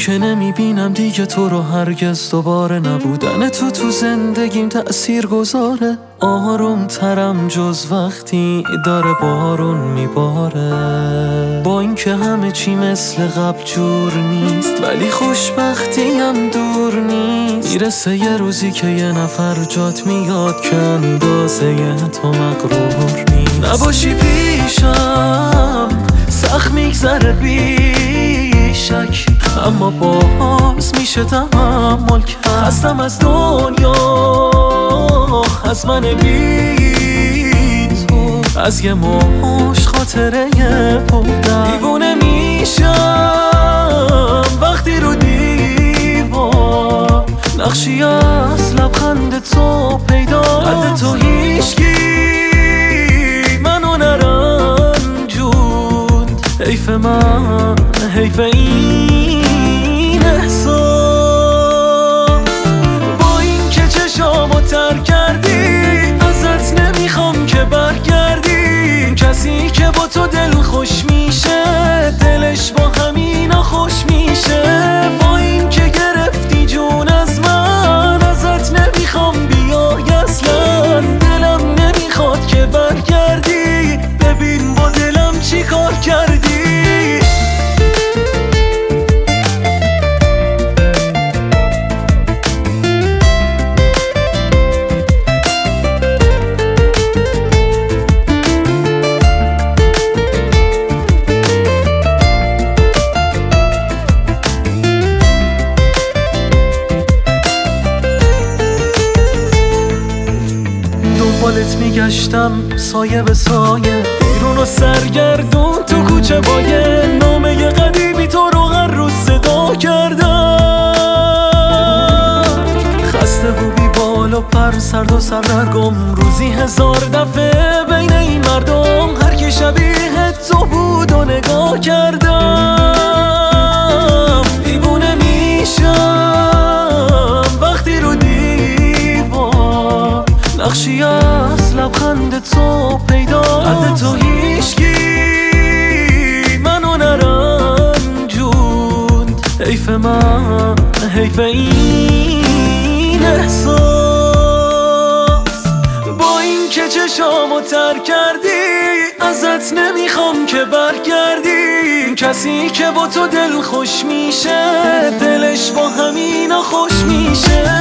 که نمیبینم دیگه تو رو هرگز دوباره. نبودن تو زندگیم تأثیر گذاره. آروم ترم جز وقتی داره بارون میباره. با اینکه همه چی مثل قبل جور نیست، ولی خوشبختیم دور نیست. میرسه یه روزی که یه نفر جات میاد که اندازه تو مغرور نیست. نباشی پیشم سخت میگذره بی شک، اما باز میشه تحمل کرد. خستم از دنیا، از من بی تو، از یه مش خاطره بودم. دیوونه میشم وقتی رو دیوار نقشی از لبخند تو پیدا. قد تو هیچکی منو نرنجوند. حیف من، حیف این احساس. با این که چشامو تر کردی، ازت نمیخوام که برگردی. کسی که با تو دل خوش میشه، دلش با همینا خوش میشه. با این که گرفتی جون از من، ازت نمیخوام بیای اصلا. دلم نمیخواد که برگردی، ببین با دلم چی کار کردی. دنبالت میگشتم سایه به سایه، بیرون و سرگردون تو کوچه با یه نامه قدیمی تو رو هر روز صدا کردم. خسته و بی بال و پر، سرد و سردرگم، روزی 1000 دفعه بین این مردم. هر کی شبیه تو بود و نگاه کردم. دیوونه میشم وقتی رو دیوار نقشی از لبخند تو پیدا. قد تو هیچکی منو نرنجوند. حیف من، حیف این احساس. با این که چشامو تر کردی، ازت نمیخوام که برگردی. کسی که با تو دل خوش میشه، دلش با همینا خوش میشه.